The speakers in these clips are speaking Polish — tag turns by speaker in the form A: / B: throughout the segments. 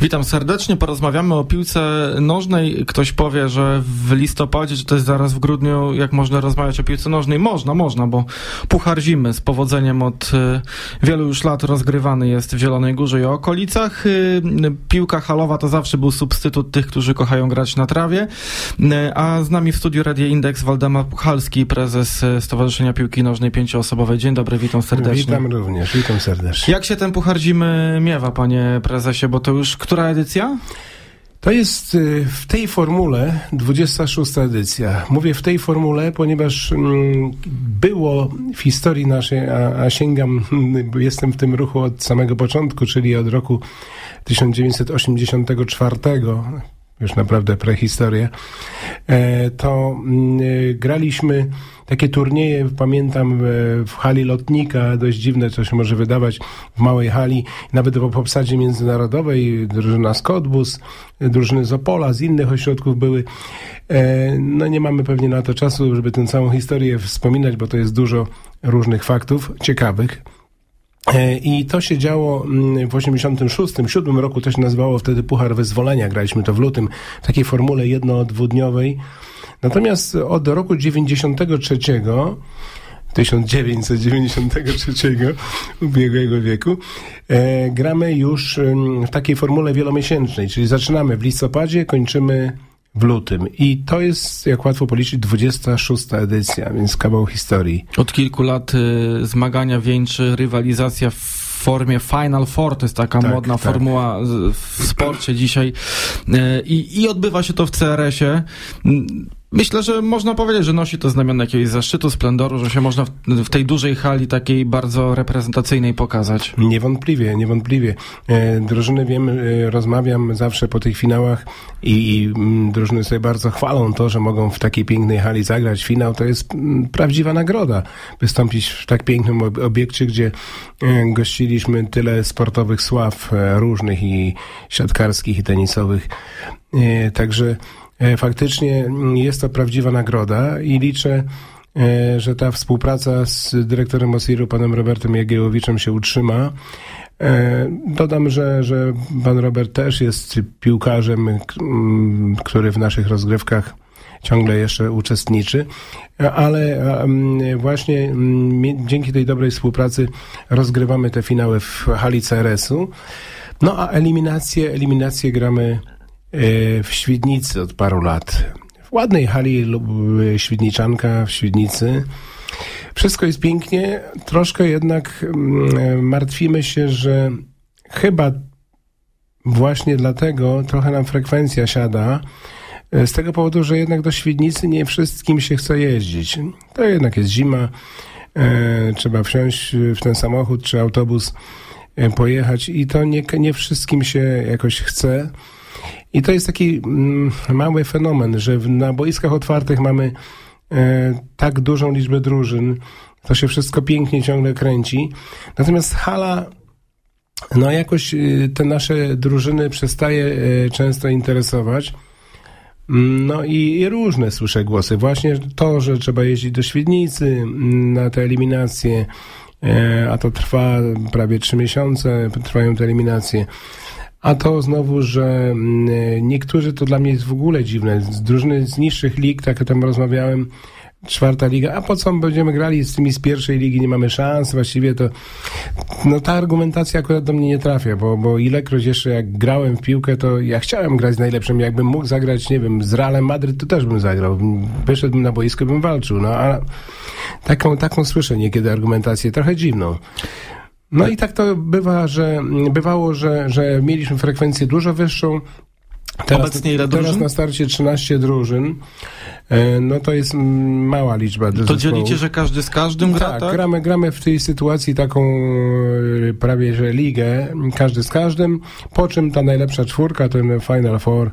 A: Witam serdecznie, porozmawiamy o piłce nożnej. Ktoś powie, że w listopadzie, czy to jest zaraz w grudniu, jak można rozmawiać o piłce nożnej? Można, bo Puchar Zimy z powodzeniem od wielu już lat rozgrywany jest w Zielonej Górze i okolicach. Piłka halowa to zawsze był substytut tych, którzy kochają grać na trawie. A z nami w studiu Radia Indeks Waldemar Puchalski, prezes Stowarzyszenia Piłki Nożnej 5-osobowej. Dzień dobry, witam serdecznie.
B: Witam również, witam serdecznie.
A: Jak się ten Puchar Zimy miewa, panie prezesie, bo to już która edycja?
B: To jest w tej formule 26. edycja. Mówię w tej formule, ponieważ było w historii naszej, a sięgam, jestem w tym ruchu od samego początku, czyli od roku 1984, już naprawdę prehistoria, to graliśmy takie turnieje, pamiętam, w hali Lotnika, dość dziwne, co się może wydawać, w małej hali, nawet w obsadzie międzynarodowej, drużyna z Cottbus, drużyny z Opola, z innych ośrodków były. No nie mamy pewnie na to czasu, żeby tę całą historię wspominać, bo to jest dużo różnych faktów ciekawych. I to się działo w 86-7 roku, to się nazywało wtedy Puchar Wyzwolenia, graliśmy to w lutym, w takiej formule jedno-dwudniowej. Natomiast od roku 1993 ubiegłego wieku, gramy już w takiej formule wielomiesięcznej, czyli zaczynamy w listopadzie, kończymy w lutym. I to jest, jak łatwo policzyć, 26. edycja, więc kawał historii. Od kilku lat zmagania wieńczy rywalizacja w formie Final Four, to jest taka modna formuła w sporcie dzisiaj. I odbywa się to w CRS-ie. Myślę, że można powiedzieć, że nosi to znamiona jakiegoś zaszczytu, splendoru, że się można w tej dużej hali takiej bardzo reprezentacyjnej pokazać. Niewątpliwie. Drużyny, wiem, rozmawiam zawsze po tych finałach i drużyny sobie bardzo chwalą to, że mogą w takiej pięknej hali zagrać. Finał to jest prawdziwa nagroda. Wystąpić w tak pięknym obiekcie, gdzie gościliśmy tyle sportowych sław różnych i siatkarskich, i tenisowych. Także faktycznie jest to prawdziwa nagroda i liczę, że ta współpraca z dyrektorem OSIR-u, panem Robertem Jagiełowiczem, się utrzyma. Dodam, że pan Robert też jest piłkarzem, który w naszych rozgrywkach ciągle jeszcze uczestniczy, ale właśnie dzięki tej dobrej współpracy rozgrywamy te finały w hali CRS-u. No a eliminacje gramy w Świdnicy od paru lat. W ładnej hali Świdniczanka w Świdnicy. Wszystko jest pięknie, troszkę jednak martwimy się, że chyba właśnie dlatego trochę nam frekwencja siada, z tego powodu, że jednak do Świdnicy nie wszystkim się chce jeździć. To jednak jest zima, trzeba wsiąść w ten samochód czy autobus, pojechać i to nie wszystkim się jakoś chce. I to jest taki mały fenomen, że na boiskach otwartych mamy tak dużą liczbę drużyn, to się wszystko pięknie ciągle kręci. Natomiast hala, no jakoś te nasze drużyny przestaje często interesować. No i różne słyszę głosy. Właśnie to, że trzeba jeździć do Świdnicy na te eliminacje, a to trwa prawie 3 miesiące, trwają te eliminacje. A to znowu, że niektórzy, to dla mnie jest w ogóle dziwne, z drużyny z niższych lig, tak jak tam rozmawiałem, 4. liga, a po co będziemy grali z tymi z pierwszej ligi, nie mamy szans, właściwie to, no ta argumentacja akurat do mnie nie trafia, bo ilekroć jeszcze jak grałem w piłkę, to ja chciałem grać z najlepszym, jakbym mógł zagrać, nie wiem, z Realem Madryt, to też bym zagrał, wyszedłbym na boisko, bym walczył, no a taką słyszę niekiedy argumentację, trochę dziwną. No i tak to bywało, że mieliśmy frekwencję dużo wyższą.
A: Obecnie ile drużyn?
B: Teraz na starcie 13 drużyn. No to jest mała liczba.
A: To dzielicie, że każdy z każdym gra, tak?
B: Gramy w tej sytuacji taką prawie, że ligę, każdy z każdym, po czym ta najlepsza czwórka, ten Final Four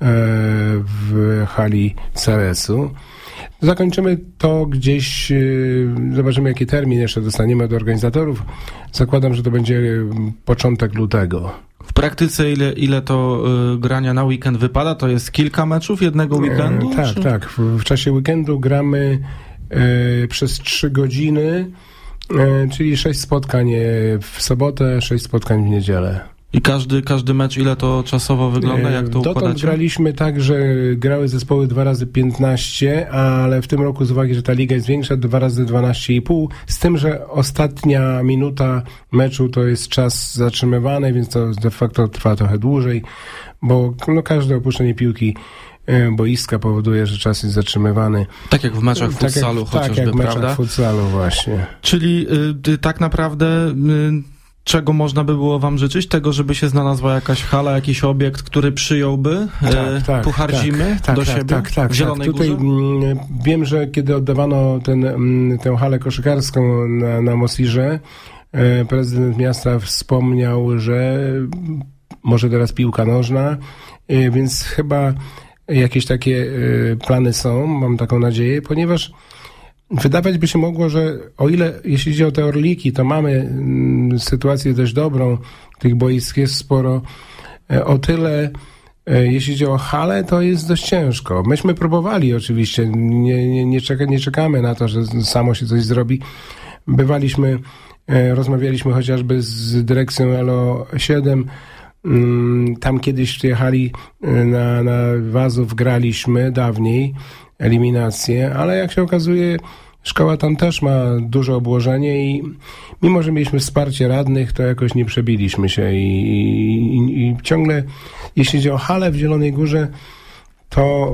B: w hali CRS-u. Zakończymy to gdzieś, zobaczymy jaki termin jeszcze dostaniemy od organizatorów. Zakładam, że to będzie początek lutego.
A: W praktyce ile to grania na weekend wypada? To jest kilka meczów jednego weekendu?
B: Tak. W czasie weekendu gramy przez 3 godziny, czyli 6 spotkań w sobotę, 6 spotkań w niedzielę.
A: I każdy mecz, ile to czasowo wygląda? Jak to układacie?
B: Dotąd graliśmy tak, że grały zespoły 2 razy 15, ale w tym roku z uwagi, że ta liga jest większa, 2 razy 12,5, z tym, że ostatnia minuta meczu to jest czas zatrzymywany, więc to de facto trwa trochę dłużej, bo każde opuszczenie piłki boiska powoduje, że czas jest zatrzymywany.
A: Tak jak w meczach futsalu chociażby,
B: tak jak w meczach
A: prawda?
B: Futsalu właśnie.
A: Czyli tak naprawdę czego można by było wam życzyć? Tego, żeby się znalazła jakaś hala, jakiś obiekt, który przyjąłby Puchar Zimy do siebie w Zielonej Górze?
B: Tutaj wiem, że kiedy oddawano tę halę koszykarską na Mosirze, prezydent miasta wspomniał, że może teraz piłka nożna, więc chyba jakieś takie plany są, mam taką nadzieję, ponieważ wydawać by się mogło, że o ile, jeśli chodzi o te Orliki, to mamy sytuację dość dobrą, tych boisk jest sporo, o tyle jeśli chodzi o halę, to jest dość ciężko. Myśmy próbowali oczywiście, nie czekamy na to, że samo się coś zrobi. Rozmawialiśmy chociażby z dyrekcją LO7, tam kiedyś w tej hali na Wazów graliśmy dawniej, eliminację, ale jak się okazuje, szkoła tam też ma duże obłożenie i mimo, że mieliśmy wsparcie radnych, to jakoś nie przebiliśmy się i ciągle, jeśli chodzi o halę w Zielonej Górze, to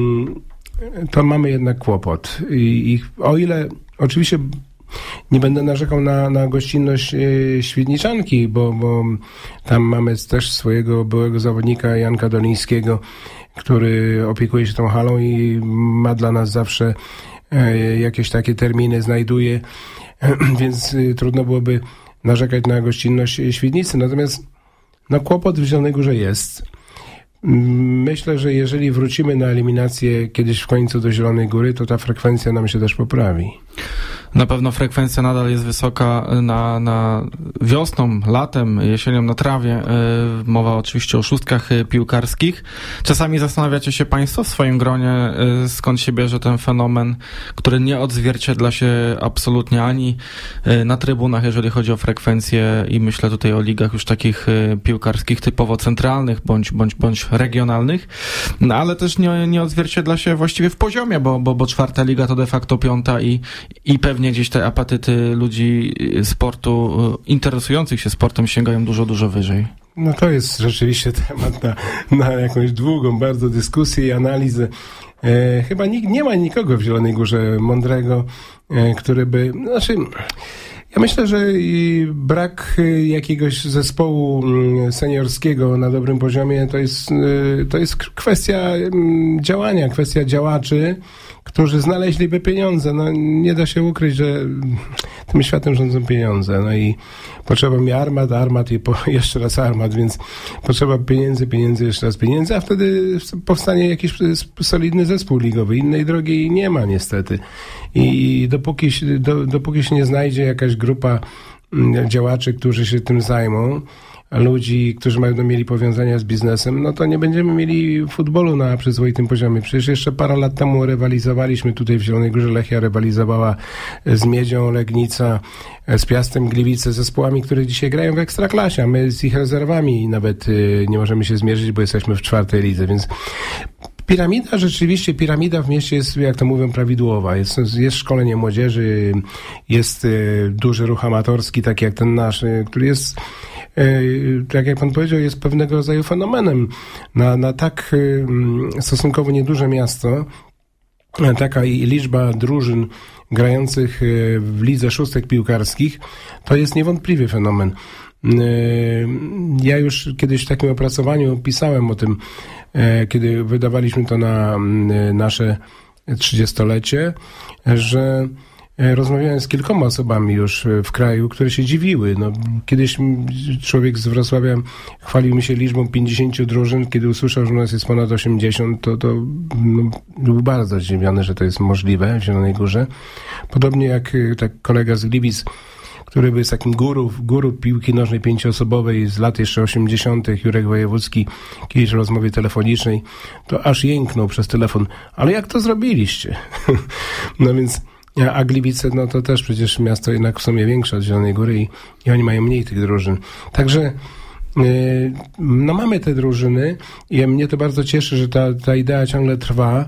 B: mamy jednak kłopot. I o ile oczywiście nie będę narzekał na gościnność Świdniczanki, bo tam mamy też swojego byłego zawodnika Janka Dolińskiego, który opiekuje się tą halą i ma dla nas zawsze jakieś takie terminy, znajduje, więc trudno byłoby narzekać na gościnność Świdnicy. Natomiast kłopot w Zielonej Górze jest. Myślę, że jeżeli wrócimy na eliminację kiedyś w końcu do Zielonej Góry, to ta frekwencja nam się też poprawi.
A: Na pewno frekwencja nadal jest wysoka na wiosną, latem, jesienią na trawie. Mowa oczywiście o szóstkach piłkarskich. Czasami zastanawiacie się państwo w swoim gronie, skąd się bierze ten fenomen, który nie odzwierciedla się absolutnie ani na trybunach, jeżeli chodzi o frekwencję, i myślę tutaj o ligach już takich piłkarskich typowo centralnych bądź regionalnych, ale też nie odzwierciedla się właściwie w poziomie, bo czwarta liga to de facto piąta i pewnie gdzieś te apetyty ludzi sportu, interesujących się sportem, sięgają dużo wyżej.
B: To jest rzeczywiście temat na jakąś długą bardzo dyskusję i analizę. Chyba nie ma nikogo w Zielonej Górze mądrego, który by... Ja myślę, że brak jakiegoś zespołu seniorskiego na dobrym poziomie to jest kwestia działania, kwestia działaczy, którzy znaleźliby pieniądze. Nie da się ukryć, że tym światem rządzą pieniądze. I potrzeba mi armat i jeszcze raz armat, więc potrzeba pieniędzy, jeszcze raz pieniędzy, a wtedy powstanie jakiś solidny zespół ligowy. Innej drogi nie ma niestety. I dopóki się nie znajdzie jakaś grupa działaczy, którzy się tym zajmą, ludzi, którzy będą mieli powiązania z biznesem, to nie będziemy mieli futbolu na przyzwoitym poziomie. Przecież jeszcze parę lat temu rywalizowaliśmy tutaj w Zielonej Górze. Lechia rywalizowała z Miedzią, Legnica, z Piastem Gliwice, zespołami, które dzisiaj grają w Ekstraklasie, a my z ich rezerwami nawet nie możemy się zmierzyć, bo jesteśmy w 4. lidze, więc piramida w mieście jest, jak to mówią, prawidłowa. Jest szkolenie młodzieży, jest duży ruch amatorski, taki jak ten nasz, który jest, tak jak pan powiedział, jest pewnego rodzaju fenomenem. Na tak stosunkowo nieduże miasto, taka liczba drużyn grających w lidze szóstek piłkarskich, to jest niewątpliwie fenomen. Ja już kiedyś w takim opracowaniu pisałem o tym, kiedy wydawaliśmy to na nasze 30-lecie, że rozmawiałem z kilkoma osobami już w kraju, które się dziwiły. Kiedyś człowiek z Wrocławia chwalił mi się liczbą 50 drużyn. Kiedy usłyszał, że u nas jest ponad 80, to był bardzo zdziwiony, że to jest możliwe w Zielonej Górze. Podobnie jak kolega z Gliwic, który był takim guru piłki nożnej 5-osobowej z lat jeszcze 80., Jurek Wojewódzki, kiedyś w rozmowie telefonicznej, to aż jęknął przez telefon. Ale jak to zrobiliście? Więc a Gliwice, to też przecież miasto jednak w sumie większe od Zielonej Góry i oni mają mniej tych drużyn. Także No mamy te drużyny i mnie to bardzo cieszy, że ta idea ciągle trwa.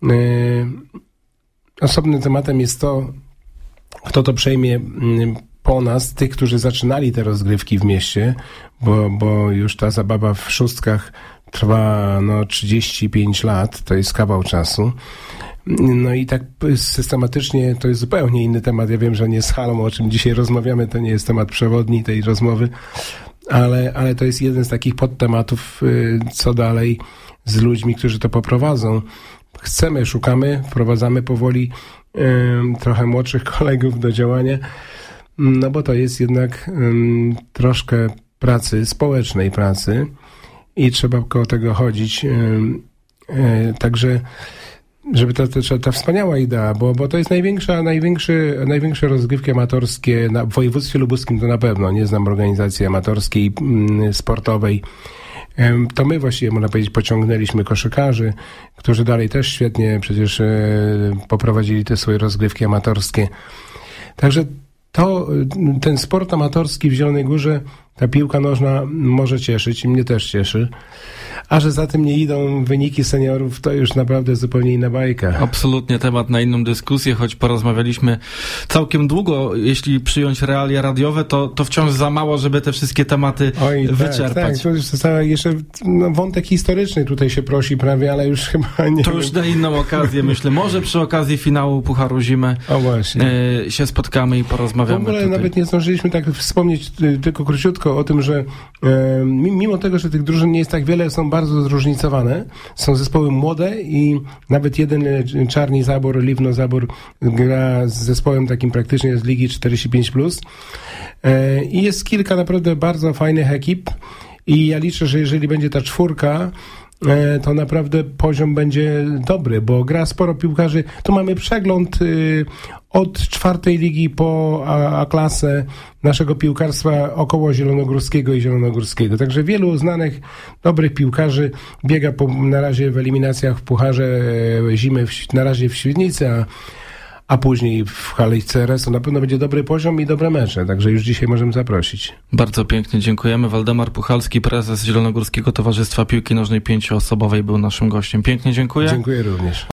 B: Osobnym tematem jest to, kto to przejmie po nas, tych, którzy zaczynali te rozgrywki w mieście, bo już ta zabawa w szóstkach trwa 35 lat, to jest kawał czasu. No i tak systematycznie to jest zupełnie inny temat. Ja wiem, że nie z halą, o czym dzisiaj rozmawiamy, to nie jest temat przewodni tej rozmowy, ale to jest jeden z takich podtematów, co dalej z ludźmi, którzy to poprowadzą. Szukamy, wprowadzamy powoli trochę młodszych kolegów do działania, no bo to jest jednak troszkę pracy, społecznej pracy i trzeba koło tego chodzić. Także żeby ta wspaniała idea, bo to jest największe rozgrywki amatorskie w województwie lubuskim, to na pewno. Nie znam organizacji amatorskiej, sportowej. To my właściwie, można powiedzieć, pociągnęliśmy koszykarzy, którzy dalej też świetnie przecież poprowadzili te swoje rozgrywki amatorskie. Także ten sport amatorski w Zielonej Górze, ta piłka nożna może cieszyć i mnie też cieszy. A że za tym nie idą wyniki seniorów, to już naprawdę zupełnie inna bajka.
A: Absolutnie temat na inną dyskusję, choć porozmawialiśmy całkiem długo. Jeśli przyjąć realia radiowe, to wciąż za mało, żeby te wszystkie tematy wyczerpać.
B: Tak, to już została jeszcze wątek historyczny tutaj się prosi prawie, ale już chyba nie.
A: To już na inną okazję, myślę. Może przy okazji finału Pucharu Zimy się spotkamy i porozmawiamy.
B: W ogóle
A: tutaj.
B: Nawet nie zdążyliśmy tak wspomnieć tylko króciutko o tym, że mimo tego, że tych drużyn nie jest tak wiele, są bardzo zróżnicowane. Są zespoły młode i nawet jeden Czarni Zabór, Liwno Zabór gra z zespołem takim praktycznie z Ligi 45+. I jest kilka naprawdę bardzo fajnych ekip i ja liczę, że jeżeli będzie ta czwórka, to naprawdę poziom będzie dobry, bo gra sporo piłkarzy. Tu mamy przegląd od 4. ligi po A-klasę naszego piłkarstwa około zielonogórskiego i zielonogórskiego. Także wielu znanych, dobrych piłkarzy biega na razie w eliminacjach w Pucharze Zimy, na razie w Świdnicy, a później w hali CRS to na pewno będzie dobry poziom i dobre mecze, także już dzisiaj możemy zaprosić.
A: Bardzo pięknie dziękujemy. Waldemar Puchalski, prezes Zielonogórskiego Towarzystwa Piłki Nożnej 5-osobowej był naszym gościem. Pięknie dziękuję.
B: Dziękuję również.